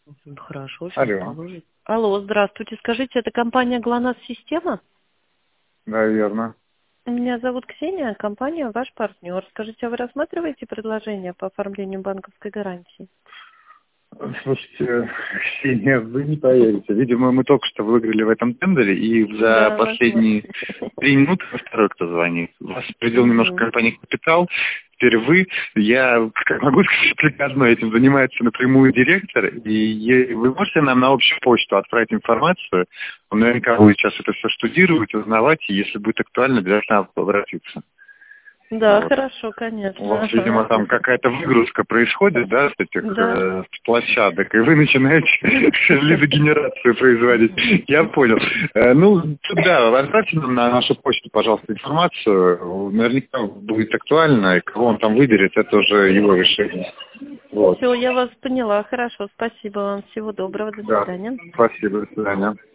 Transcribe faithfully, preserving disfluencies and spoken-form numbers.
Хорошо, сейчас Алло, положить. Алло, здравствуйте. Скажите, это компания ГЛОНАСС Система? да, верно. Меня зовут Ксения, компания ваш партнер. Скажите, а вы рассматриваете предложение по оформлению банковской гарантии? Слушайте, Ксения, вы не поверите. Видимо, мы только что выиграли в этом тендере, и за Да, возможно. последние три минуты второй, кто звонит. У вас придел немножко Мгм. компания «Капитал». Теперь вы, я как могу сказать только одно, этим занимается напрямую директор, и е- вы можете нам на общую почту отправить информацию. Он наверняка будет сейчас это все штудировать, узнавать, и если будет актуально, обязательно обратиться. Да, Вот. хорошо, У конечно. вас, видимо, Ага. там какая-то выгрузка происходит, да, с этих Да. э, с площадок, и вы начинаете лидогенерацию производить. Я понял. Э, ну, да, отправьте нам на нашу почту, пожалуйста, информацию. Наверняка будет актуально, и кого он там выберет, это уже его решение. Вот. Все, я вас поняла. Хорошо, спасибо вам. Всего доброго. До Да. свидания. Спасибо, до свидания.